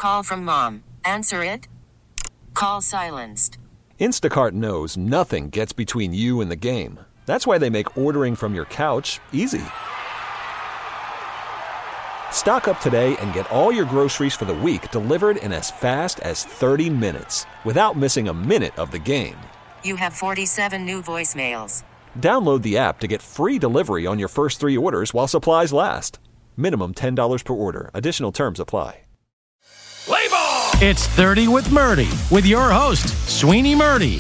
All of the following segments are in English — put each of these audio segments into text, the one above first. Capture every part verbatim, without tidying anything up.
Call from mom. Answer it. Call silenced. Instacart knows nothing gets between you and the game. That's why they make ordering from your couch easy. Stock up today and get all your groceries for the week delivered in as fast as thirty minutes without missing a minute of the game. You have forty-seven new voicemails. Download the app to get free delivery on your first three orders while supplies last. Minimum ten dollars per order. Additional terms apply. Play ball! It's thirty with Murdy with your host, Sweeney Murdy.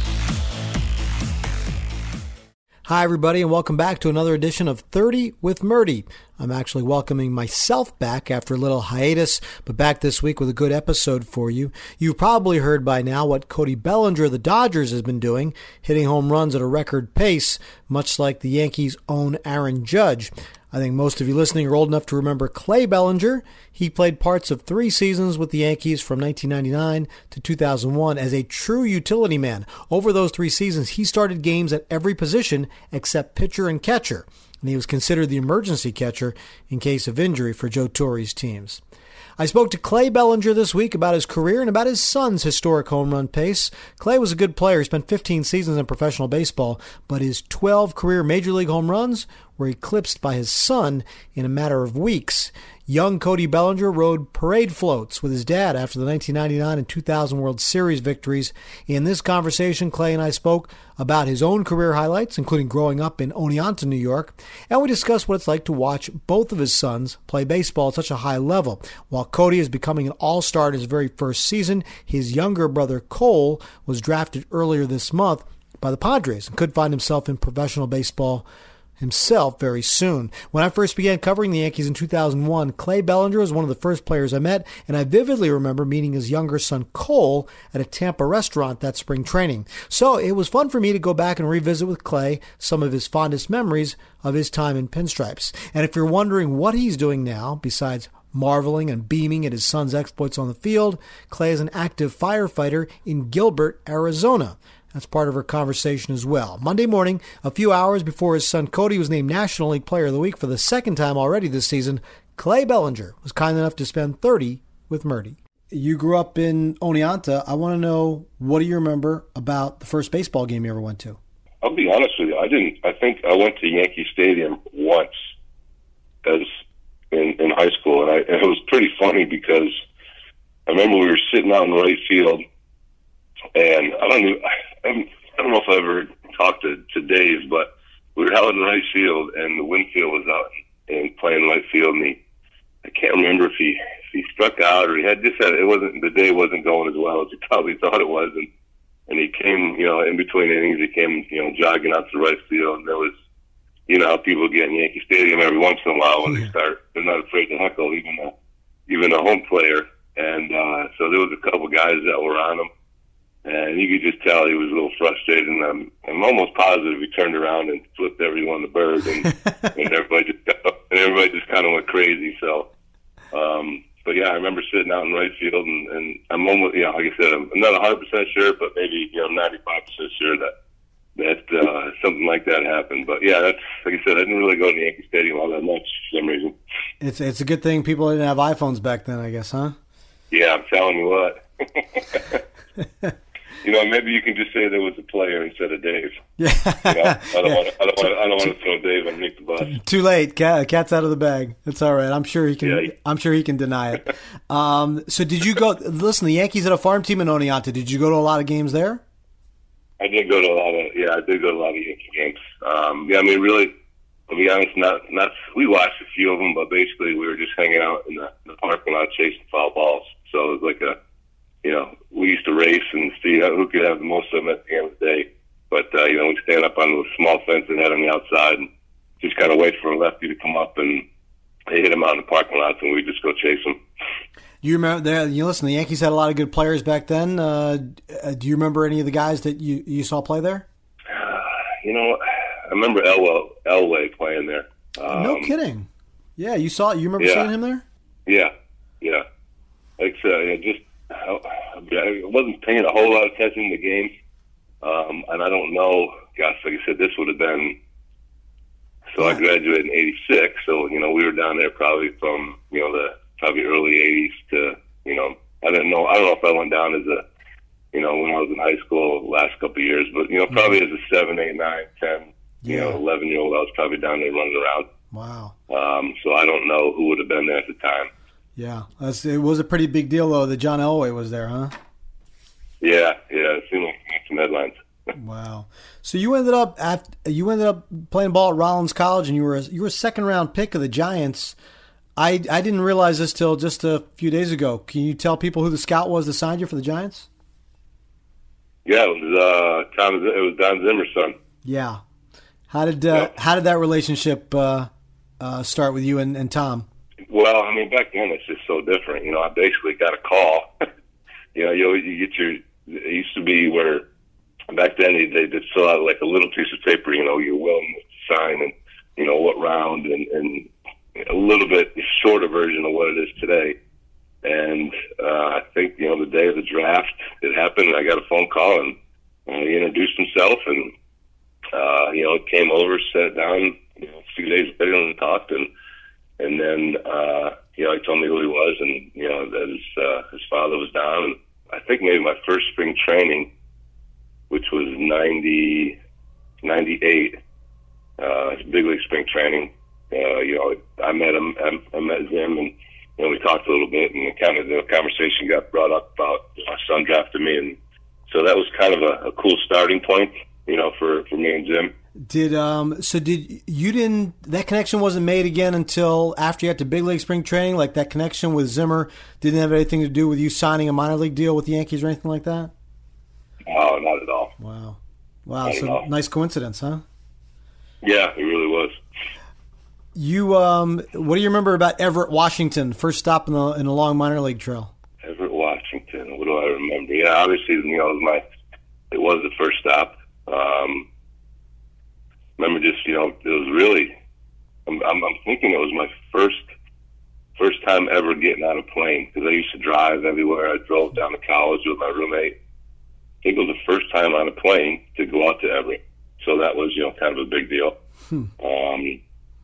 Hi, everybody, and welcome back to another edition of thirty with Murdy. I'm actually welcoming myself back after a little hiatus, but back this week with a good episode for you. You've probably heard by now what Cody Bellinger of the Dodgers has been doing, hitting home runs at a record pace, much like the Yankees' own Aaron Judge. I think most of you listening are old enough to remember Clay Bellinger. He played parts of three seasons with the Yankees from nineteen ninety-nine to two thousand one as a true utility man. Over those three seasons, he started games at every position except pitcher and catcher, and he was considered the emergency catcher in case of injury for Joe Torre's teams. I spoke to Clay Bellinger this week about his career and about his son's historic home run pace. Clay was a good player. He spent fifteen seasons in professional baseball, but his twelve career Major League home runs were eclipsed by his son in a matter of weeks. Young Cody Bellinger rode parade floats with his dad after the nineteen ninety-nine and two thousand World Series victories. In this conversation, Clay and I spoke about his own career highlights, including growing up in Oneonta, New York, and we discussed what it's like to watch both of his sons play baseball at such a high level. While Cody is becoming an all-star in his very first season, his younger brother Cole was drafted earlier this month by the Padres and could find himself in professional baseball himself very soon. When I first began covering the Yankees in two thousand one, Clay Bellinger was one of the first players I met, and I vividly remember meeting his younger son Cole at a Tampa restaurant that spring training. So it was fun for me to go back and revisit with Clay some of his fondest memories of his time in pinstripes. And if you're wondering what he's doing now, besides marveling and beaming at his son's exploits on the field, Clay is an active firefighter in Gilbert, Arizona. That's part of our conversation as well. Monday morning, a few hours before his son Cody was named National League Player of the Week for the second time already this season, Clay Bellinger was kind enough to spend thirty with Murdy. You grew up in Oneonta. I want to know, what do you remember about the first baseball game you ever went to? I'll be honest with you. I didn't. I think I went to Yankee Stadium once as in, in high school, and, I, and it was pretty funny because I remember we were sitting out in right field, and I don't know. I don't know if I ever talked to, to Dave, but we were out in right field, and the Winfield was out and playing right field, and he, I can't remember if he if he struck out or he had just had, it wasn't, the day wasn't going as well as he probably thought it was, and and he came, you know, in between innings, he came, you know, jogging out to right field, and there was, you know, how people get in Yankee Stadium every once in a while when they start, they're not afraid to heckle even a even a home player, and uh, so there was a couple guys that were on him. And you could just tell he was a little frustrated, and I'm, I'm almost positive he turned around and flipped everyone the bird, and, and everybody just got, and everybody just kind of went crazy. So, um, but yeah, I remember sitting out in right field, and, and I'm almost, you know, like I said, I'm not one hundred percent sure, but maybe, you know, ninety-five percent sure that that uh, something like that happened. But yeah, that's, like I said, I didn't really go to Yankee Stadium all that much for some reason. It's it's a good thing people didn't have iPhones back then, I guess, huh? Yeah, I'm telling you what. You know, maybe you can just say there was a player instead of Dave. Yeah. You know, I don't want to. I don't want to. I don't want to throw Dave underneath the bus. Too late. Cat, cat's out of the bag. It's all right. I'm sure he can. Yeah. I'm sure he can deny it. Um, so, did you go? Listen, the Yankees had a farm team in Oneonta. Did you go to a lot of games there? I did go to a lot of. Yeah, I did go to a lot of Yankee games. Um, yeah, I mean, really, to be honest, not not. We watched a few of them, but basically, we were just hanging out in the, the parking lot chasing foul balls. So it was like a. You know, we used to race and see who could have the most of them at the end of the day. But, uh, you know, we'd stand up on the small fence and head on the outside and just kind of wait for a lefty to come up, and they hit him out in the parking lots, and we'd just go chase him. You remember, there, you listen, the Yankees had a lot of good players back then. Uh, do you remember any of the guys that you, you saw play there? Uh, you know, I remember Elway, Elway playing there. Um, no kidding. Yeah, you saw. You remember yeah. seeing him there? Yeah, yeah. Like I said, just I wasn't paying a whole lot of attention to the games, um, and I don't know. Gosh, like I said, this would have been. So yeah. I graduated in eighty-six, so you know we were down there probably from you know the probably early eighties to you know didn't know. I don't know if I went down as a, you know, when I was in high school the last couple of years, but, you know, probably mm-hmm. as a seven, eight, nine, ten, you yeah. know, eleven-year-old, I was probably down there running around. Wow. Um, so I don't know who would have been there at the time. Yeah. That's, it was a pretty big deal, though, that John Elway was there, huh? Yeah, yeah. It seemed like some headlines. Wow. So you ended up at you ended up playing ball at Rollins College, and you were a, you were a second round pick of the Giants. I I didn't realize this till just a few days ago. Can you tell people who the scout was that signed you for the Giants? Yeah, it was uh, Tom. It was Don Zimmer's son. Yeah. How did uh, yeah. how did that relationship uh, uh, start with you and, and Tom? Well, I mean, back then it's just so different. You know, I basically got a call. you know, you you get your. It used to be where. Back then, they they just fill out like a little piece of paper, you know, you're willing to sign and, you know, what round and, and a little bit shorter version of what it is today. And uh, I think, you know, the day of the draft, it happened, and I got a phone call, and uh, he introduced himself, and, uh, you know, came over, sat down, you know, a few days later and talked, and and then, uh, you know, he told me who he was, and, you know, that his, uh, his father was down. And I think maybe my first spring training, which was ninety, ninety-eight, uh, big league spring training. Uh, you know, I met him, I, I met Zim, and, you know, we talked a little bit, and kind of the conversation got brought up about my son drafted me, and so that was kind of a, a cool starting point, you know, for, for me and Zim. Did um so did you didn't that connection wasn't made again until after you got to big league spring training? Like that connection with Zimmer didn't have anything to do with you signing a minor league deal with the Yankees or anything like that? Oh, not at all. Wow. Wow. So nice coincidence, huh? Yeah, it really was. You, um, what do you remember about Everett, Washington? First stop in the in the long minor league trail. Everett, Washington. What do I remember? Yeah, obviously, you know, it was my, it was the first stop. Um, remember just, you know, it was really, I'm, I'm, I'm thinking it was my first, first time ever getting on a plane, because I used to drive everywhere. I drove down to college with my roommate. I think it was the first time on a plane to go out to Everett. So that was, you know, kind of a big deal. Hmm. Um,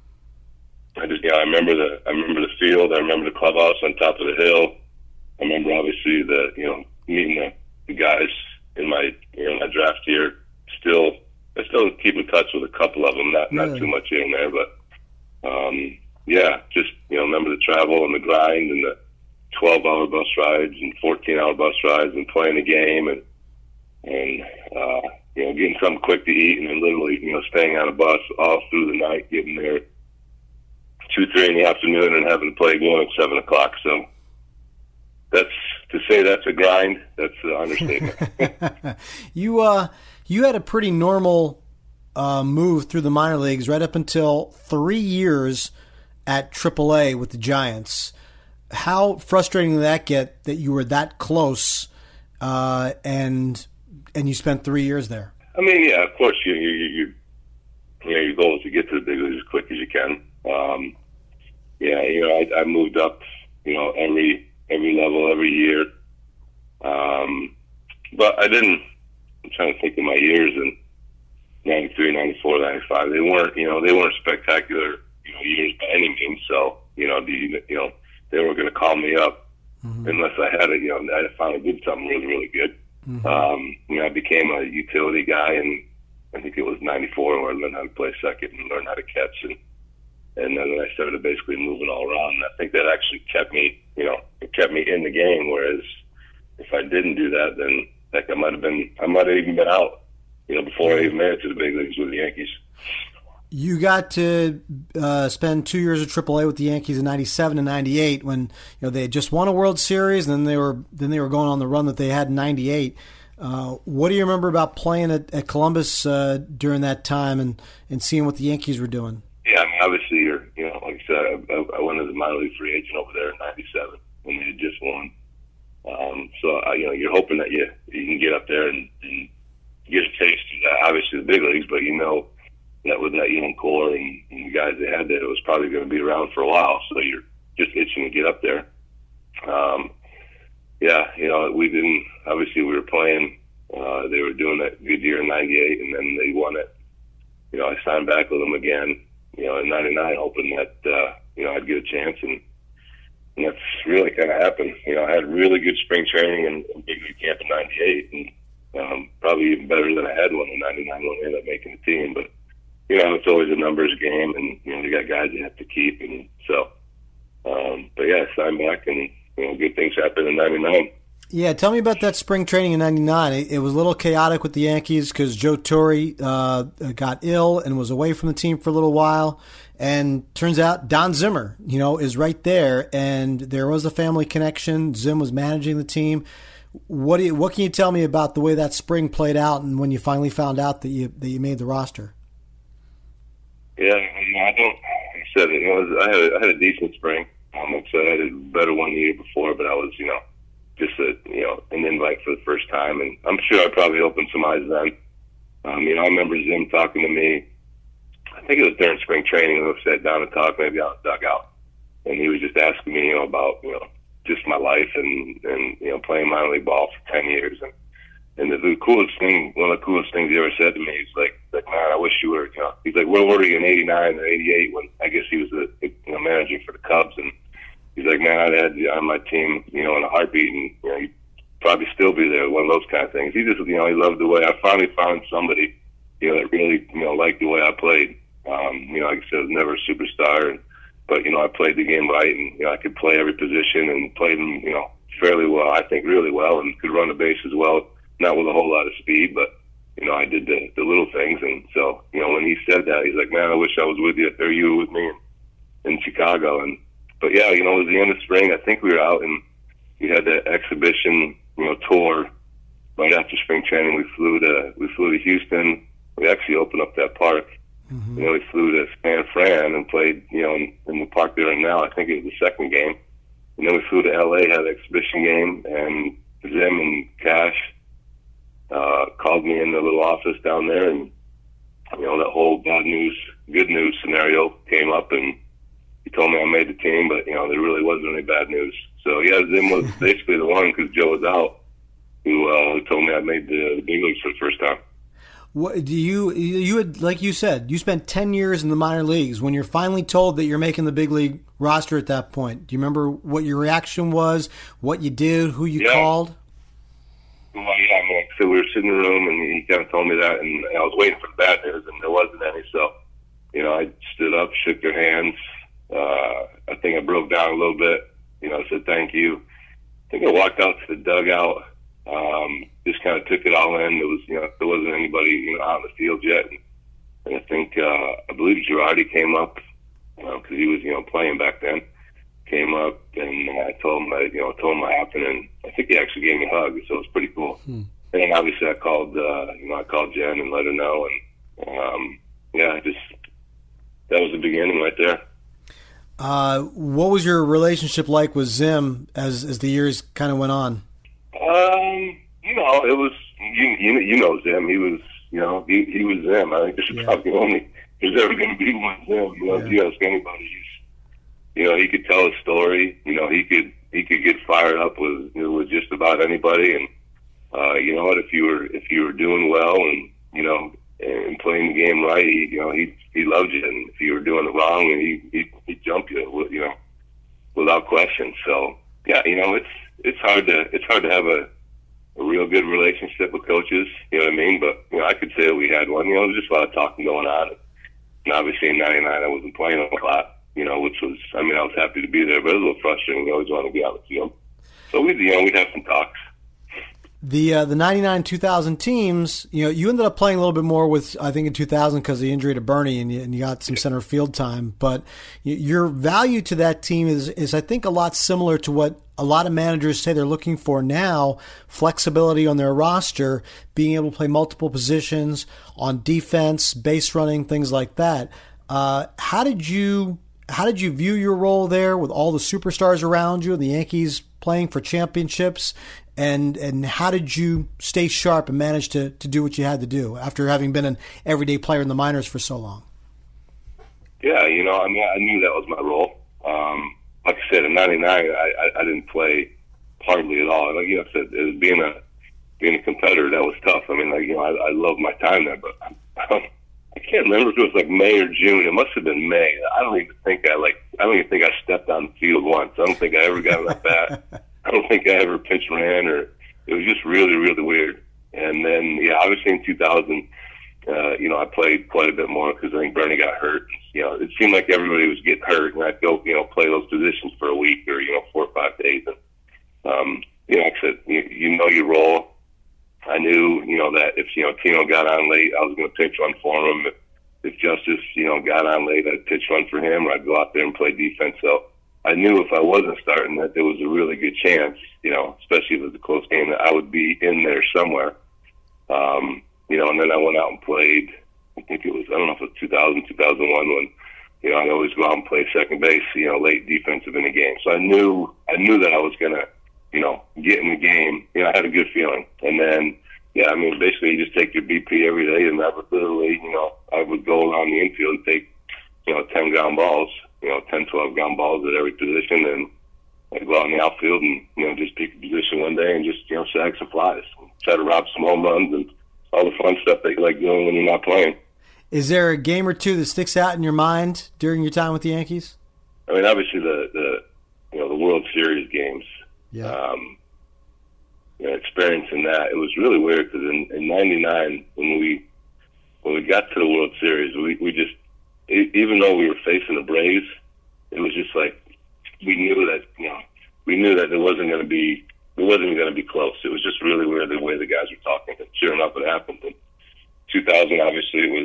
I just, yeah, I remember the, I remember the field. I remember the clubhouse on top of the hill. I remember obviously the, you know, meeting the, the guys in my, you know, my draft year. Still, I still keep in touch with a couple of them. Not, really? not too much here and there, but, um, yeah, just, you know, remember the travel and the grind and the twelve-hour bus rides and fourteen-hour bus rides and playing the game and, and, uh, you know, getting something quick to eat and then literally, you know, staying on a bus all through the night, getting there two, three in the afternoon and having to play again at seven o'clock. So that's, to say that's a grind, that's an understatement. you, uh, you had a pretty normal uh, move through the minor leagues right up until three years at triple A with the Giants. How frustrating did that get that you were that close uh, and and you spent three years there? I mean, yeah, of course, you you you, you know, your goal is to get to the big leagues as quick as you can. Um, yeah, you know, I, I moved up, you know, every every level, every year. Um, but I didn't. I'm trying to think of my years in ninety-three, ninety-four, ninety-five. They weren't, you know, they weren't spectacular, you know, years by any means. So, you know, the, you know, they were going to call me up mm-hmm. unless I had a, you know, I finally did something really, really good. Mm-hmm. Um, you know, I became a utility guy, and I think it was ninety-four where I learned how to play second and learn how to catch, and and then I started basically moving all around. And I think that actually kept me, you know, it kept me in the game. Whereas if I didn't do that, then heck, I might have been, I might have even been out, you know, before I even made it to the big leagues with the Yankees. You got to uh, spend two years at triple A with the Yankees in ninety-seven and ninety-eight when, you know, they had just won a World Series, and then they were then they were going on the run that they had in ninety-eight. Uh, what do you remember about playing at, at Columbus uh, during that time and, and seeing what the Yankees were doing? Yeah, I mean, obviously, you're, you know, like I said, I, I went as a minor league free agent over there in ninety-seven when they had just won. Um, so, uh, you know, you're hoping that you you can get up there and, and get a taste of that, obviously the big leagues, but you know that with that young core and, and the guys they had there, it was probably going to be around for a while. So you're just itching to get up there. Um, yeah, you know, we didn't, obviously we were playing, uh, they were doing that good year in ninety-eight, and then they won it. You know, I signed back with them again, you know, in ninety-nine, hoping that, uh, you know, I'd get a chance, and and that's really kind of happened. You know, I had really good spring training and, and big league camp in ninety-eight, and um, probably even better than I had one in ninety-nine when I ended up making the team. But, you know, it's always a numbers game, and, you know, you got guys you have to keep. And so, um, but yeah, I signed back, and, you know, good things happened in ninety-nine. Yeah, tell me about that spring training in ninety-nine. It, it was a little chaotic with the Yankees because Joe Torre uh, got ill and was away from the team for a little while. And turns out Don Zimmer, you know, is right there, and there was a family connection. Zim was managing the team. What do you, what can you tell me about the way that spring played out, and when you finally found out that you that you made the roster? Yeah, you know, I don't. I said it. You know, I had a, I had a decent spring. Um, like I said, I had a better one the year before, but I was, you know, just a you know an invite for the first time, and I'm sure I probably opened some eyes then. Um, you know, I remember Zim talking to me. I think it was during spring training. We sat down and talked, maybe out the dugout, and he was just asking me, you know, about you know just my life and and you know playing minor league ball for ten years, and and the, the coolest thing, one of the coolest things he ever said to me, he's like, like man, I wish you were, you know, he's like, where were you in eighty-nine or eighty-eight when I guess he was the you know managing for the Cubs, and he's like, man, I'd had you on my team, you know, in a heartbeat, and you know, he'd probably still be there. One of those kind of things. He just, you know, he loved the way I finally found somebody, you know, that really, you know, liked the way I played. Um, you know, like I said, I was never a superstar, and, but, you know, I played the game right, and, you know, I could play every position and played them, you know, fairly well, I think really well, and could run the base as well, not with a whole lot of speed, but, you know, I did the, the little things. And so, you know, when he said that, he's like, man, I wish I was with you, or you were with me in, in Chicago. And, but yeah, you know, it was the end of spring. I think we were out, and we had that exhibition, you know, tour right after spring training. We flew to, we flew to Houston. We actually opened up that park. Mm-hmm. You know, we flew to San Fran and played, you know, in, in the park there and now. I think it was the second game. And then we flew to L A, had an exhibition game, and Zim and Cash uh, called me in the little office down there, and, you know, that whole bad news, good news scenario came up, and he told me I made the team, but, you know, there really wasn't any bad news. So, yeah, Zim was basically the one, because Joe was out, who, uh, who told me I made the, the big leagues for the first time. What do you you had, like you said, you spent ten years in the minor leagues. When you're finally told that you're making the big league roster at that point, do you remember what your reaction was, what you did, who you yeah. called? Well, yeah, I mean, so we were sitting in the room, and he kind of told me that, and I was waiting for the bad news, and there wasn't any. So, you know, I stood up, shook their hands. Uh, I think I broke down a little bit. You know, I said thank you. I think I walked out to the dugout. Um, just kind of took it all in. There was, you know, there wasn't anybody, you know, out in the field yet. And, and I think, uh, I believe Girardi came up, you know, cause he was, you know, playing back then, came up, and I told him, I, you know, told him what happened, and I think he actually gave me a hug. So it was pretty cool. Hmm. And then obviously I called, uh, you know, I called Jen and let her know. And, um, yeah, just, that was the beginning right there. Uh, what was your relationship like with Zim as, as the years kind of went on? Um, you know, it was, you, you, you know Zim. He was, you know, he, he was Zim. I think this is yeah. probably the only there's ever going to be one Zim. You know, yeah. if you ask anybody, he's, you know, he could tell a story. You know, he could he could get fired up with you know, with just about anybody. And uh, you know what? If you were if you were doing well and you know and playing the game right, he, you know, he he loved you. And if you were doing it wrong, and he he he'd jump you, with, you know, without question. So yeah, you know, it's. It's hard to it's hard to have a, a real good relationship with coaches, you know what I mean? But you know, I could say that we had one. You know, there was just a lot of talking going on. And obviously in ninety-nine I wasn't playing a lot, you know, which was I mean I was happy to be there, but it was a little frustrating. You always want to be on the field. So we you know we'd have some talks. The uh, the ninety-nine two thousand teams, you know, you ended up playing a little bit more with, I think, in two thousand because of the injury to Bernie, and you, and you got some center field time. But your value to that team is, is, I think, a lot similar to what a lot of managers say they're looking for now, flexibility on their roster, being able to play multiple positions on defense, base running, things like that. Uh, how did you how did you view your role there with all the superstars around you and the Yankees playing for championships? And and how did you stay sharp and manage to, to do what you had to do after having been an everyday player in the minors for so long? Yeah, you know, I mean, I knew that was my role. Um, like I said, in ninety-nine, I, I, I didn't play hardly at all. Like you know, I said, it was being a being a competitor, that was tough. I mean, like you know, I, I loved my time there, but I, I can't remember if it was like May or June. It must have been May. I don't even think I like I don't even think I stepped on the field once. I don't think I ever got on that bat. I don't think I ever pitch ran, or it was just really, really weird. And then, yeah, obviously in two thousand, uh, you know, I played quite a bit more because I think Bernie got hurt. You know, it seemed like everybody was getting hurt, and I'd go, you know, play those positions for a week or, you know, four or five days. And, um, you know, like I said, you, you know your role. I knew, you know, that if, you know, Tino got on late, I was going to pitch run for him. If, if Justice, you know, got on late, I'd pitch run for him, or I'd go out there and play defense. So I knew if I wasn't starting that there was a really good chance, you know, especially if it was a close game, that I would be in there somewhere. Um, you know, and then I went out and played, I think it was, I don't know if it was two thousand, two thousand one, when, you know, I'd always go out and play second base, you know, late defensive in the game. So I knew, I knew that I was going to, you know, get in the game. You know, I had a good feeling. And then, yeah, I mean, basically you just take your B P every day, and that would literally, you know, I would go around the infield and take, you know, ten ground balls, you know, ten, twelve ground balls at every position, and I'd go out in the outfield and, you know, just pick a position one day and just, you know, sag some flies, and try to rob some home runs and all the fun stuff that you like doing when you're not playing. Is there a game or two that sticks out in your mind during your time with the Yankees? I mean, obviously the, the you know, the World Series games. Yeah. Um, you know, experiencing that, it was really weird because in, in ninety-nine, when we when we got to the World Series, we, we just, even though we were facing the Braves, it was just like, we knew that, you know, we knew that it wasn't going to be, it wasn't going to be close. It was just really weird the way the guys were talking. And sure enough, it happened. In two thousand, obviously, it was,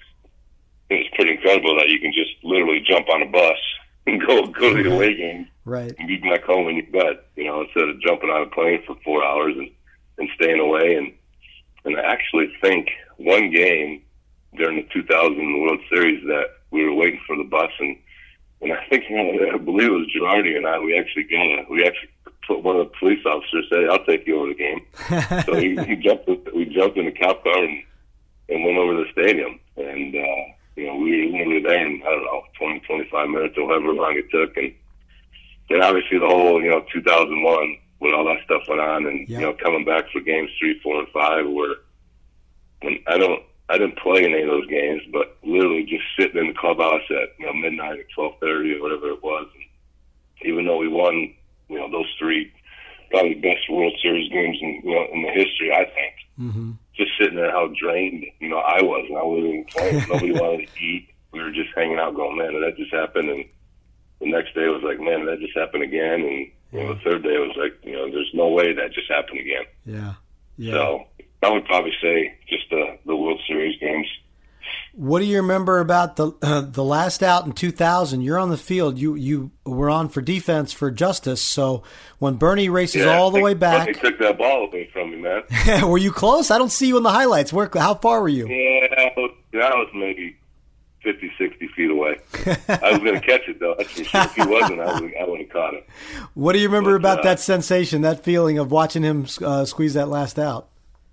it was pretty incredible that you can just literally jump on a bus and go go to the away game, right, and be back home in your bed, you know, instead of jumping on a plane for four hours and, and staying away. And and I actually think one game during the two thousand World Series that we were waiting for the bus, and and I think, you know, I believe it was Girardi and I, we actually got a, we actually put one of the police officers said, "I'll take you over the game." So he, he jumped, we jumped in the cop car and, and went over to the stadium, and uh, you know, we were literally there in, I don't know, twenty, twenty-five minutes or however long it took. And then obviously the whole, you know, two thousand one, when all that stuff went on, and, yep. you know, coming back for games three, four, and five, where when I don't, I didn't play in any of those games, but literally just sitting in the clubhouse at, you know, midnight or twelve thirty or whatever it was. And even though we won, you know, those three, probably the best World Series games in, you know, in the history, I think. Mm-hmm. Just sitting there, how drained, you know, I was, and I wasn't even playing. Nobody wanted to eat. We were just hanging out, going, "Man, did that just happen?" And the next day it was like, "Man, did that just happen again?" And you know, the third day it was like, you know, there's no way that just happened again. Yeah, yeah. So I would probably say just the the World Series games. What do you remember about the uh, the last out in two thousand? You're on the field. You you were on for defense for Justice. So when Bernie races yeah, all the way back, they took that ball away from me, man. Were you close? I don't see you in the highlights. Where? How far were you? Yeah, that was, that was maybe fifty, sixty feet away. I was going to catch it though. That's for sure. If he wasn't, I would I would have caught it. What do you remember but, about uh, that sensation, that feeling of watching him uh, squeeze that last out?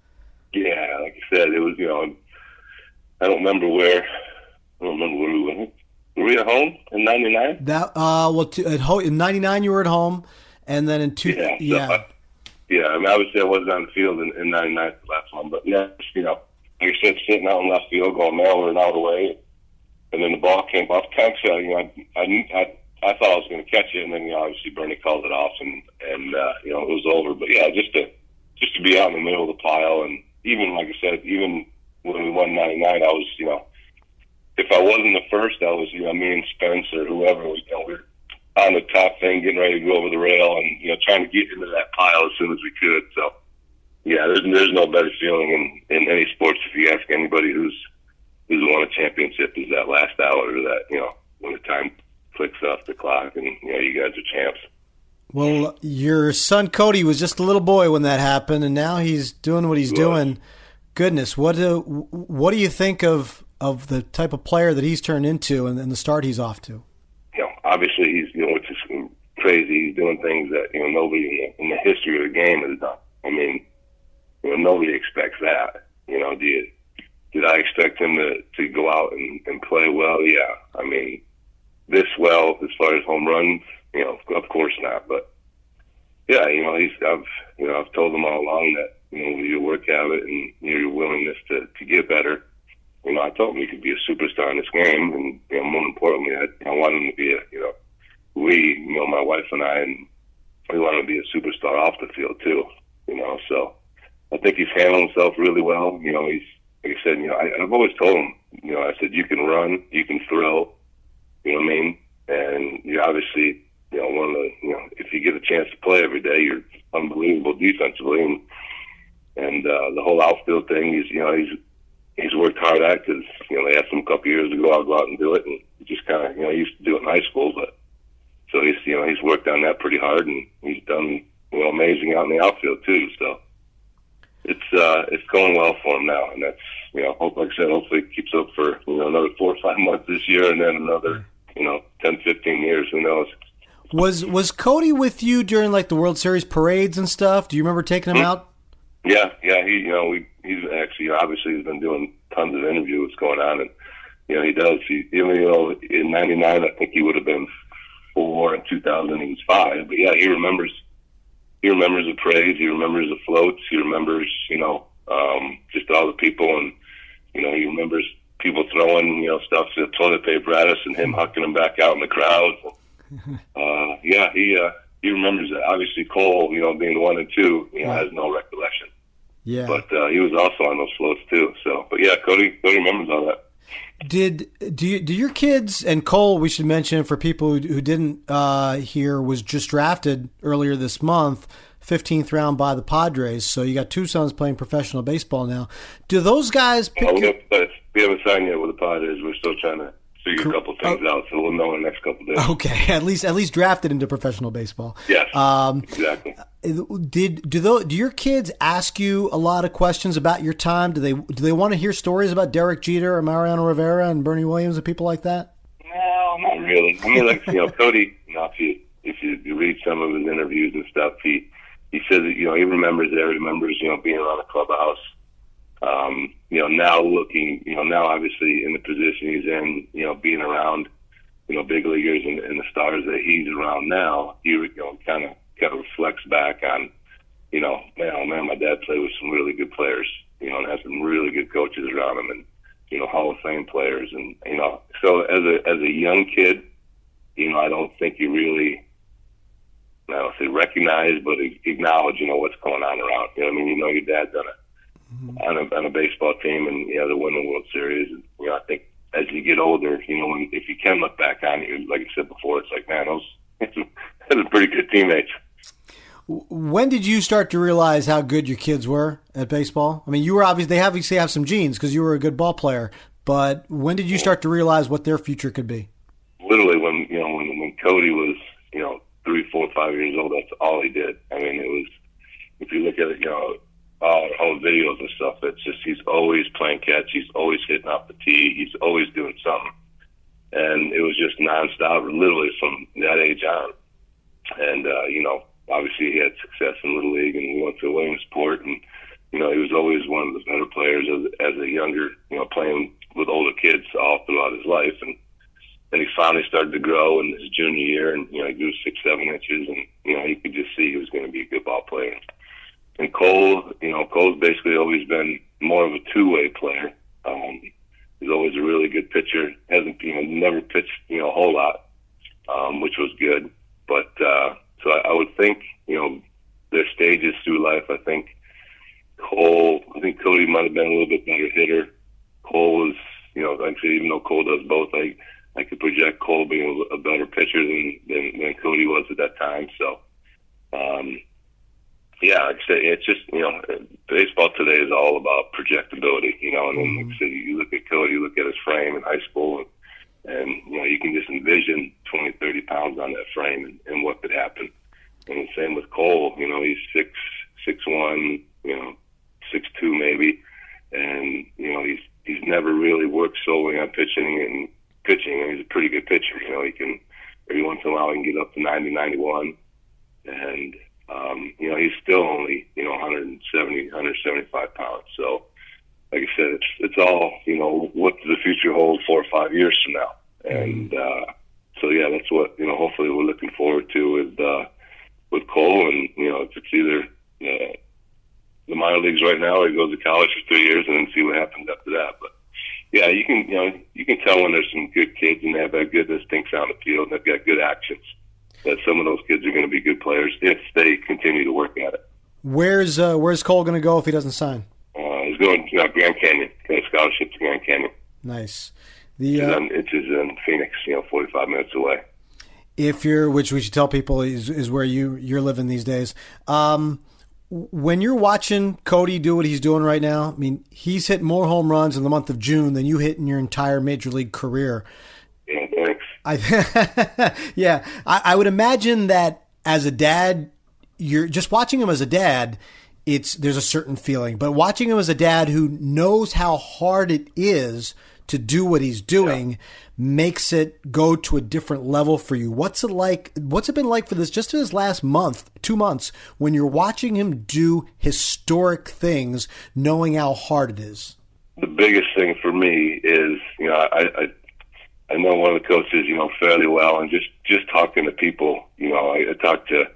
Yeah, like I said, it was, you know, I don't remember where. I don't remember where we went. Were we at home in ninety-nine? That uh, well, to, at home in ninety-nine you were at home, and then in two, yeah, yeah, so I, yeah. I mean, obviously I wasn't on the field in, in ninety-nine for the last one, but yeah, you know, like I said, sitting out in left field, going mailing out away, and then the ball came off. Kind of, you know, I, I, I, I thought I was going to catch it, and then, you know, obviously Bernie called it off, and and uh, you know, it was over. But yeah, just to just to be out in the middle of the pile, and even like I said, even when we won ninety-nine, I was, you know, if I wasn't the first, I was, you know, me and Spence or whoever, you know, we were on the top thing, getting ready to go over the rail, and, you know, trying to get into that pile as soon as we could. So, yeah, there's there's no better feeling in, in any sports. If you ask anybody who's who's won a championship, is that last out, or that, you know, when the time clicks off the clock, and, you know, you guys are champs. Well, your son Cody was just a little boy when that happened, and now he's doing what he's doing. Goodness, what do what do you think of of the type of player that he's turned into, and, and the start he's off to? You know, obviously he's, you know, which is crazy. He's doing things that, you know, nobody in the, in the history of the game has done. I mean, you know, nobody expects that. You know, did did I expect him to, to go out and, and play well? Yeah. I mean, this well as far as home runs, you know, of course not. But yeah, you know, he's I've you know I've told him all along that, you know, with your work habit and your willingness to, to get better, you know, I told him he could be a superstar in this game, and, you know, more importantly, I, I want him to be a, you know, we, you know, my wife and I, and we want to be a superstar off the field too, you know. So I think he's handled himself really well. You know, he's, like I said, you know, I, I've always told him, you know, I said, you can run, you can throw, you know what I mean? And you're obviously, you know, one of the, you know, if you get a chance to play every day, you're unbelievable defensively. And, and uh, the whole outfield thing, he's, you know, he's, he's worked hard at because, you know, they asked him a couple years ago, I'll go out and do it. And he just kind of, you know, he used to do it in high school, but so he's, you know, he's worked on that pretty hard, and he's done, you know, amazing out in the outfield too. So it's, uh, it's going well for him now. And that's, you know, hope, like I said, hopefully it keeps up for, you know, another four or five months this year, and then another, you know, ten, fifteen years, who knows. Was, was Cody with you during like the World Series parades and stuff? Do you remember taking him mm-hmm. out? Yeah, yeah, he, you know, we, he's actually, obviously, he's been doing tons of interviews going on, and, you know, he does. He, you know, in ninety-nine, I think he would have been four. In two thousand, he was five. But, yeah, he remembers, he remembers the parades, he remembers the floats, he remembers, you know, um, just all the people, and, you know, he remembers people throwing, you know, stuff to toilet paper at us and him hucking them back out in the crowd. Uh, yeah, he, uh, he remembers that. Obviously, Cole, you know, being the one and two, you know, has no recollection. Yeah. But uh, he was also on those floats too. So, but yeah, Cody, Cody remembers all that. Did do you, do your kids, and Cole, we should mention for people who, who didn't uh, hear, was just drafted earlier this month, fifteenth round by the Padres. So you got two sons playing professional baseball now. Do those guys pick? Oh, we, your... have, we haven't signed yet with the Padres. We're still trying to figure a couple things oh. out, so we'll know in the next couple of days. Okay, at least at least drafted into professional baseball. Yes, um, exactly. Did do those, do your kids ask you a lot of questions about your time? Do they do they want to hear stories about Derek Jeter or Mariano Rivera and Bernie Williams and people like that? No, not really. I mean, like, you know, Cody, you know, if you if you, you read some of his interviews and stuff, he he says that, you know, he remembers it. He remembers, you know, being around the clubhouse. Um, you know, now looking, you know, now obviously in the position he's in, you know, being around, you know, big leaguers and, and the stars that he's around now, he, you know, kind of kind of reflects back on, you know, man, oh man, my dad played with some really good players, you know, and has some really good coaches around him, and, you know, Hall of Fame players, and, you know, so as a as a young kid, you know, I don't think you really, I don't say recognize, but acknowledge, you know, what's going on around. You know what I mean? You know, your dad's on a On a, on a baseball team, and you know, they're winning World Series. And, you know, I think as you get older, you know, when, if you can look back on it, like I said before, it's like, man, those those are pretty good teammates. When did you start to realize how good your kids were at baseball? I mean, you were obviously they obviously have some genes because you were a good ball player. But when did you start to realize what their future could be? Literally, when you know, when when Cody was, you know, three, four, five years old, that's all he did. I mean, it was, if you look at it, you know, our own videos and stuff, it's just he's always playing catch, he's always hitting off the tee, he's always doing something, and it was just nonstop, literally from that age on. And uh, you know, obviously he had success in Little League, and we went to Williamsport, and you know, he was always one of the better players as, as a younger, you know, playing with older kids all throughout his life, and and he finally started to grow in his junior year, and you know, he grew six, seven inches, and you know, you could just see he was going to be a good ball player. And Cole, you know, Cole's basically always been more of a two-way player. Um, he's always a really good pitcher. Hasn't, you know, never pitched, you know, a whole lot, um, which was good. But uh, so I, I would think, you know, their stages through life. I think Cole, I think Cody might have been a little bit better hitter. Cole was, you know, actually, even though Cole does both, I I could project Cole being a better pitcher than than, than Cody was at that time. So. Um, Yeah, like I said, it's just, you know, baseball today is all about projectability, you know, and then like I said, you look at Cody, you look at his frame in high school, and, and you know, you can just envision twenty, thirty pounds on that frame and, and what could happen. And the same with Cole, you know, he's six, six one, you know, six two maybe, and, you know, he's he's never really worked solely on pitching and pitching, and he's a pretty good pitcher, you know, he can, every once in a while he can get up to ninety, ninety-one, and Um, you know, he's still only, you know, one seventy, one seventy-five pounds. So, like I said, it's it's all, you know, what does the future hold four or five years from now? And uh, so, yeah, that's what, you know, hopefully we're looking forward to with uh, with Cole. And, you know, if it's either uh, the minor leagues right now or he goes to college for three years and then see what happens after that. But, yeah, you can, you know, you can tell when there's some good kids and they have that good instincts on the field and they've got good actions. that some of those kids are going to be good players if they continue to work at it. Where's uh, Where's Cole going to go if he doesn't sign? Uh, he's going to uh, Grand Canyon, got a scholarship to Grand Canyon. Nice. The uh, It's in Phoenix, you know, forty-five minutes away. If you're, which we should tell people is is where you you're living these days. Um, when you're watching Cody do what he's doing right now, I mean, he's hit more home runs in the month of June than you hit in your entire major league career. Yeah, thanks. I, yeah, I, I would imagine that as a dad, you're just watching him as a dad. It's there's a certain feeling, but watching him as a dad who knows how hard it is to do what he's doing, yeah, makes it go to a different level for you. What's it like? What's it been like for this, just this last month, two months, when you're watching him do historic things, knowing how hard it is? The biggest thing for me is, you know, I, I, I know one of the coaches, you know, fairly well, and just, just talking to people, you know, I, I talked to,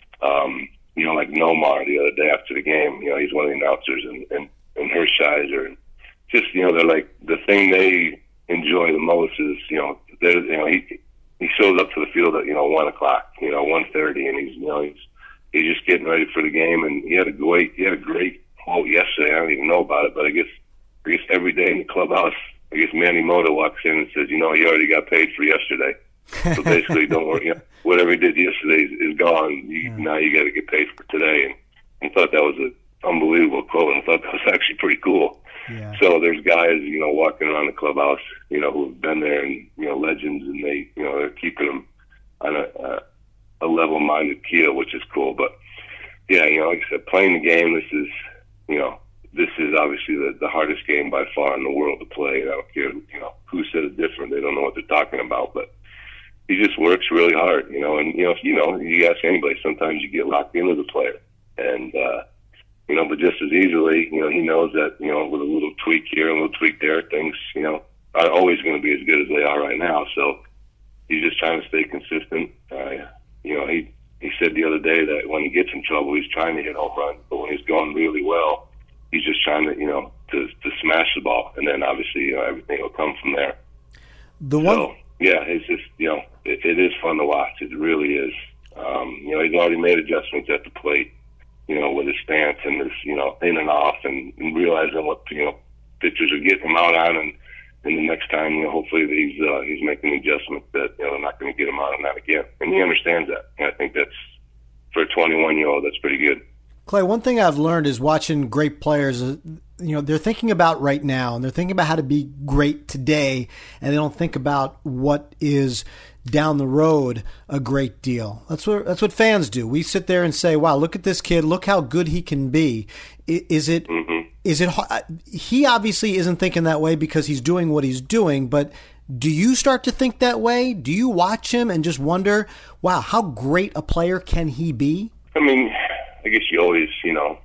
um, you know, like Nomar the other day after the game. You know, he's one of the announcers, and, and, and Hershiser, and just, you know, they're like, the thing they enjoy the most is, you know, they're, you know, he he shows up to the field at, you know, one o'clock, you know, one thirty, and he's, you know, he's he's just getting ready for the game, and he had a great he had a great quote yesterday. I don't even know about it, but I guess I guess every day in the clubhouse, I guess Manny Mota walks in and says, you know, you already got paid for yesterday, so basically, don't worry, you know, whatever he did yesterday is, is gone. You, yeah. Now you got to get paid for today, and I thought that was an unbelievable quote, and I thought that was actually pretty cool. Yeah. So there's guys, you know, walking around the clubhouse, you know, who've been there and, you know, legends, and they, you know, they're keeping them on a, uh, a level-minded keel, which is cool. But, yeah, you know, like I said, playing the game, this is, you know, this is obviously the, the hardest game by far in the world to play. I don't care, you know, who said it different. They don't know what they're talking about. But he just works really hard, you know. And, you know, if, you know, you ask anybody, sometimes you get locked into the player. And, uh, you know, but just as easily, you know, he knows that, you know, with a little tweak here, a little tweak there, things, you know, are always going to be as good as they are right now. So he's just trying to stay consistent. Uh, you know, he, he said the other day that when he gets in trouble, he's trying to hit home runs, but when he's going really well, he's just trying to, you know, to, to smash the ball. And then obviously, you know, everything will come from there. The one, so, yeah, it's just, you know, it, it is fun to watch. It really is. Um, you know, he's already made adjustments at the plate, you know, with his stance and his, you know, in and off, and, and realizing what, you know, pitchers are getting him out on, and, and the next time, you know, hopefully he's uh, he's making adjustments that, you know, they're not going to get him out on that again. And he understands that. And I think that's, for a twenty-one-year-old, that's pretty good. Clay, one thing I've learned is watching great players, you know, they're thinking about right now, and they're thinking about how to be great today, and they don't think about what is down the road a great deal. That's what that's what fans do. We sit there and say, "Wow, look at this kid! Look how good he can be." Is it? Mm-hmm. Is it? He obviously isn't thinking that way because he's doing what he's doing. But do you start to think that way? Do you watch him and just wonder, "Wow, how great a player can he be?" I mean, I guess you always, you know,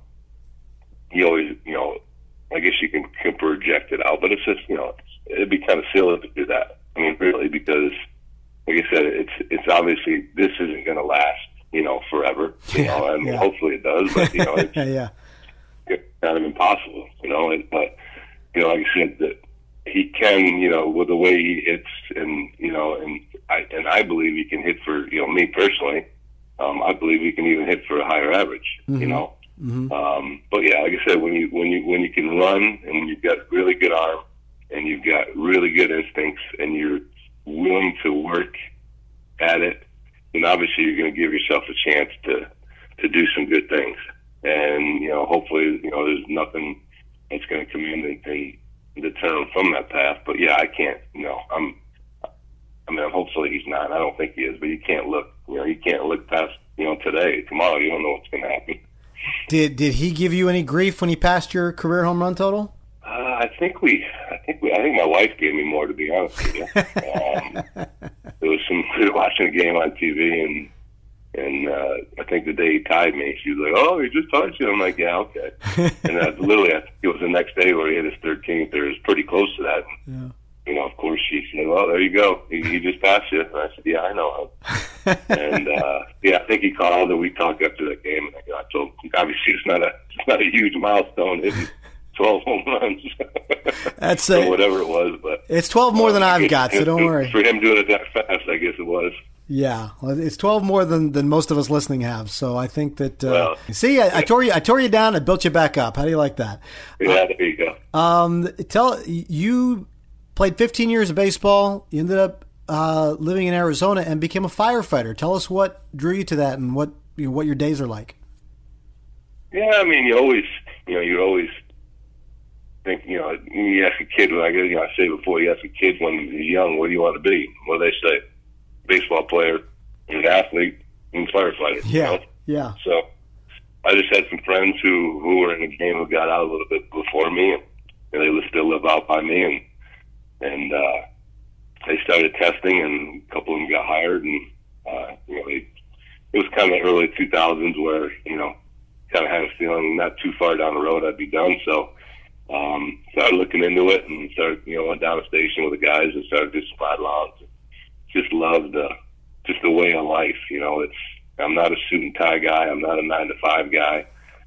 you always, you know, I guess you can, can project it out, but it's just, you know, it'd be kind of silly to do that. I mean, really, because, like I said, it's it's obviously this isn't going to last, you know, forever. You yeah, know, I mean, yeah. hopefully it does, but you know, it's, yeah. it's kind of impossible. You know, and, but you know, like I said, that he can, you know, with the way he hits, and you know, and I and I believe he can hit for, you know, me personally. Um, I believe he can even hit for a higher average. Mm-hmm. You know, mm-hmm. um, but yeah, like I said, when you when you when you can run, and when you've got really good arm, and you've got really good instincts, and you're willing to work at it, then obviously you're going to give yourself a chance to to do some good things. And you know, hopefully, you know, there's nothing that's going to come in and, and deter him from that path. But yeah, I can't. You know, I'm. I mean, hopefully he's not. I don't think he is, but you can't look. You know, you can't look past, you know, today. Tomorrow, you don't know what's going to happen. Did Did he give you any grief when he passed your career home run total? Uh, I think we. I think we. I think my wife gave me more, to be honest with you. um, there was some. We were watching a game on T V, and and uh, I think the day he tied me, she was like, "Oh, he just touched you." I'm like, "Yeah, okay." And uh, literally, I think it was the next day where he hit his thirteenth. Or it was pretty close to that. Yeah. You know, of course, she said, "Well, there you go. He, he just passed you." And I said, "Yeah, I know." and uh, yeah, I think he called, and we talked after that game. And I told him, obviously, it's not a it's not a huge milestone. It's twelve home runs. That's or a, whatever it was, but it's twelve more than uh, I've got, so don't for, worry. For him doing it that fast, I guess it was. Yeah, well, it's twelve more than, than most of us listening have. So I think that. Uh, well, see, I, I tore you. I tore you down. I built you back up. How do you like that? Yeah, there you go. Um, tell you played fifteen years of baseball. You ended up uh, living in Arizona and became a firefighter. Tell us what drew you to that and what you know, what your days are like. Yeah, I mean, you always, you know, you always think, you know, you ask a kid, like you know, I say before, you ask a kid when you're young, what do you want to be? What do they say? Baseball player, an athlete, and firefighter. Yeah, you know? yeah. So I just had some friends who, who were in the game who got out a little bit before me, and, and they still live out by me, and and uh, they started testing, and a couple of them got hired, and uh, you know, they, it was kind of early two thousands where you know, kind of had a feeling not too far down the road I'd be done. So um, started looking into it, and started you know went down to the station with the guys and started doing some lounge. Just loved uh, just the way of life. You know, it's I'm not a suit and tie guy. I'm not a nine to five guy.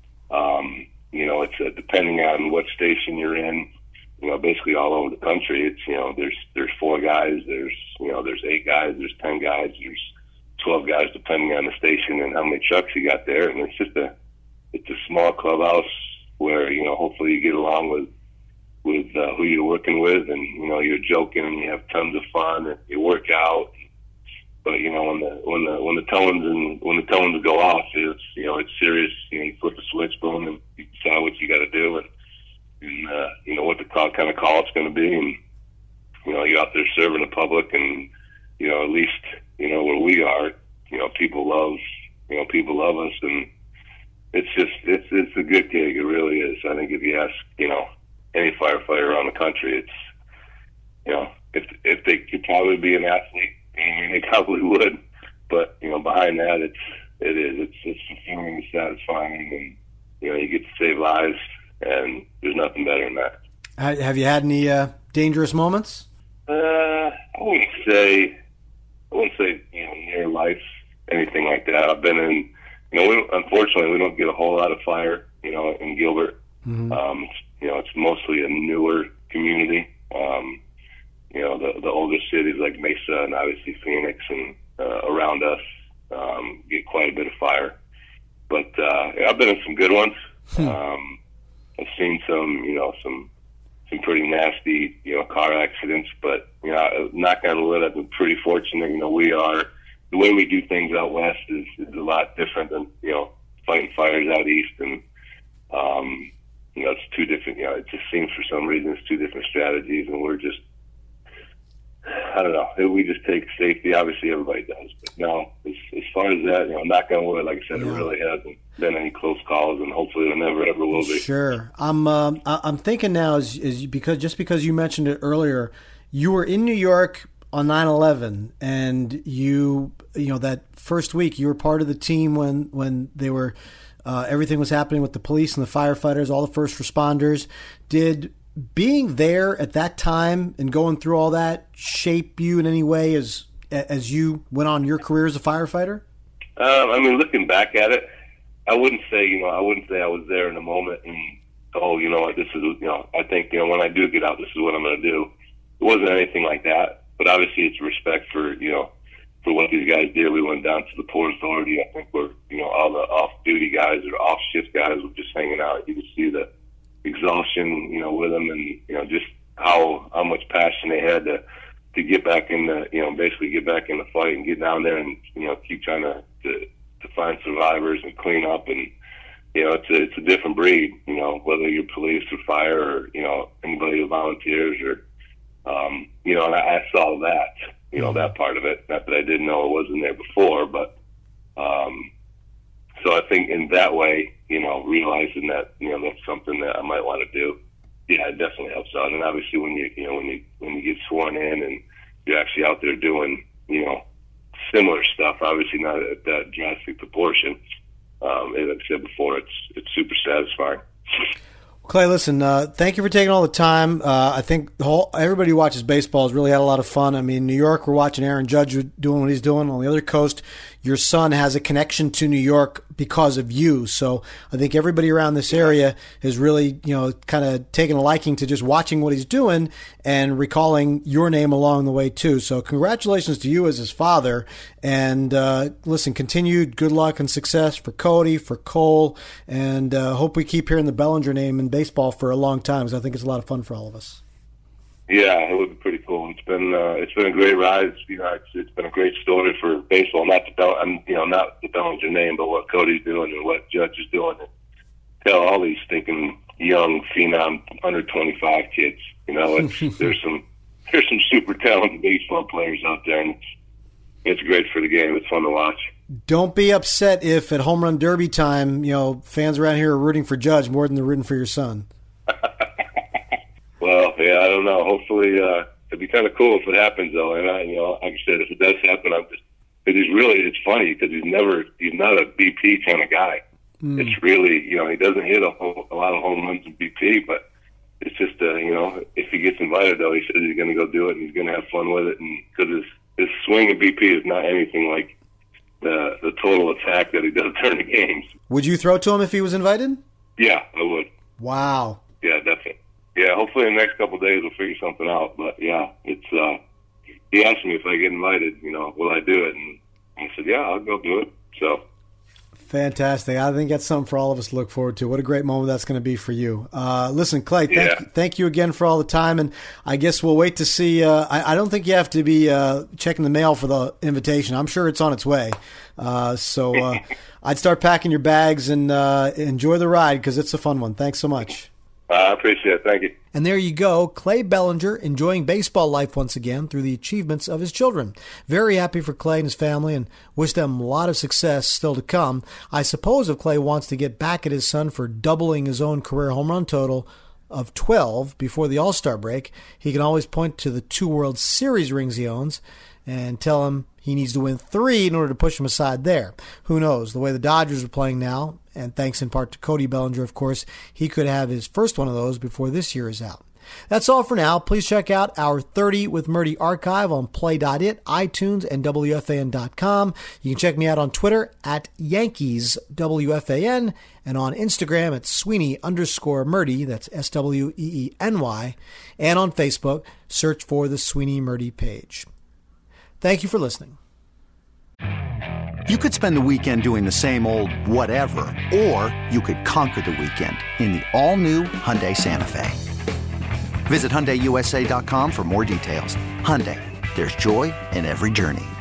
Um, you know, it's uh, depending on what station you're in. You know, basically all over the country. It's you know, there's there's four guys. There's you know, there's eight guys. There's ten guys. There's twelve guys, depending on the station and how many trucks you got there. And it's just a it's a small clubhouse where you know, hopefully you get along with. with uh, who you're working with, and you know you're joking and you have tons of fun and you work out. But you know when the when the when the tones and when the tones go off, it's you know it's serious. You know you flip a switch, boom, and you decide what you got to do, and, and uh, you know what the call, kind of call it's going to be, and you know you're out there serving the public, and you know at least you know where we are, you know people love you know people love us, and it's just it's it's a good gig. It really is. I think if you ask you know. any firefighter around the country, it's, you know, if if they could probably be an athlete, I mean, they probably would, but, you know, behind that, it's, it is, it's, it's fulfilling and satisfying, and, you know, you get to save lives, and there's nothing better than that. Have you had any uh, dangerous moments? Uh, I wouldn't say, I wouldn't say, you know, near life, anything like that. I've been in, you know, we, unfortunately, we don't get a whole lot of fire, you know, in Gilbert. Mm-hmm. Um, you know, it's mostly a newer community. Um, you know, the the older cities like Mesa and obviously Phoenix and uh, around us um, get quite a bit of fire. But uh, I've been in some good ones. Hmm. Um, I've seen some, you know, some some pretty nasty, you know, car accidents. But you know, knock on wood, I've been pretty fortunate. You know, we are the way we do things out west is, is a lot different than you know fighting fires out east and. Um, You know, it's two different, you know, it just seems for some reason it's two different strategies, and we're just, I don't know, we just take safety. Obviously, everybody does. But no, as, as far as that, you know, knock on wood, like I said, yeah. It really hasn't been any close calls, and hopefully it never, ever will be. Sure. I'm um, I'm thinking now, is, is because just because you mentioned it earlier, you were in New York on nine eleven, and you, you know, that first week, you were part of the team when, when they were, Uh, everything was happening with the police and the firefighters, all the first responders. Did being there at that time and going through all that shape you in any way as as you went on your career as a firefighter? Um, I mean, looking back at it, I wouldn't say, you know, I wouldn't say I was there in the moment and, oh, you know what, this is, you know, I think, you know, when I do get out, this is what I'm going to do. It wasn't anything like that. But obviously it's respect for, you know, for what these guys did. We went down to the Port Authority. I think we're, you know, all the off-duty guys or off-shift guys were just hanging out. You could see the exhaustion, you know, with them, and you know, just how how much passion they had to to get back in the, you know, basically get back in the fight and get down there and you know keep trying to to, to find survivors and clean up. And you know, it's a it's a different breed. You know, whether you're police or fire or you know anybody who volunteers or um, you know, and I, I saw that. You know, that part of it. Not that I didn't know it wasn't there before, but um, so I think in that way, you know, realizing that, you know, that's something that I might want to do. Yeah, it definitely helps out. And obviously when you, you know, when you, when you get sworn in and you're actually out there doing, you know, similar stuff, obviously not at that drastic proportion. Um, and like I said before, it's, it's super satisfying. Clay, listen, uh, thank you for taking all the time. Uh, I think the whole everybody who watches baseball has really had a lot of fun. I mean, New York, we're watching Aaron Judge doing what he's doing. On the other coast, your son has a connection to New York because of you. So I think everybody around this area is really, you know, kind of taking a liking to just watching what he's doing and recalling your name along the way too. So congratulations to you as his father. And uh, listen, continued good luck and success for Cody, for Cole, and uh, hope we keep hearing the Bellinger name in baseball for a long time, because I think it's a lot of fun for all of us. Yeah, it would be pretty cool. It's been uh, it's been a great ride. It's, you know, it's, it's been a great story for baseball. Not the Bell, um, you know, not the Bellinger name, but what Cody's doing and what Judge is doing. And tell all these stinking young phenom under twenty-five kids. You know, it's, there's some there's some super talented baseball players out there, and it's, it's great for the game. It's fun to watch. Don't be upset if at home run derby time, you know, fans around here are rooting for Judge more than they're rooting for your son. Well, yeah, I don't know. Hopefully, uh, it'd be kind of cool if it happens, though. And I, you know, like I said, if it does happen, I'm just because he's really it's funny because he's never he's not a B P kind of guy. Mm. It's really, you know, he doesn't hit a, whole, a lot of home runs in B P, but it's just, uh, you know, if he gets invited, though, he says he's going to go do it and he's going to have fun with it. And because his his swing in B P is not anything like the the total attack that he does during the games. Would you throw to him if he was invited? Yeah, I would. Wow. Yeah, definitely. Yeah, hopefully in the next couple of days we'll figure something out. But yeah, it's. Uh, he asked me if I get invited, you know, will I do it? And I said, yeah, I'll go do it. So. Fantastic. I think that's something for all of us to look forward to. What a great moment that's going to be for you. Uh, listen, Clay, thank, yeah. you, thank you again for all the time. And I guess we'll wait to see. Uh, I, I don't think you have to be uh, checking the mail for the invitation. I'm sure it's on its way. Uh, so uh, I'd start packing your bags and uh, enjoy the ride because it's a fun one. Thanks so much. I appreciate it. Thank you. And there you go, Clay Bellinger enjoying baseball life once again through the achievements of his children. Very happy for Clay and his family and wish them a lot of success still to come. I suppose if Clay wants to get back at his son for doubling his own career home run total of twelve before the All-Star break, he can always point to the two World Series rings he owns and tell him he needs to win three in order to push him aside there. Who knows? The way the Dodgers are playing now, and thanks in part to Cody Bellinger, of course, he could have his first one of those before this year is out. That's all for now. Please check out our thirty with Murdy archive on play dot it, iTunes, and W F A N dot com. You can check me out on Twitter at Yankees W F A N and on Instagram at Sweeney underscore Murdy, that's S W E E N Y, and on Facebook, search for the Sweeney Murdy page. Thank you for listening. You could spend the weekend doing the same old whatever, or you could conquer the weekend in the all-new Hyundai Santa Fe. Visit Hyundai U S A dot com for more details. Hyundai, there's joy in every journey.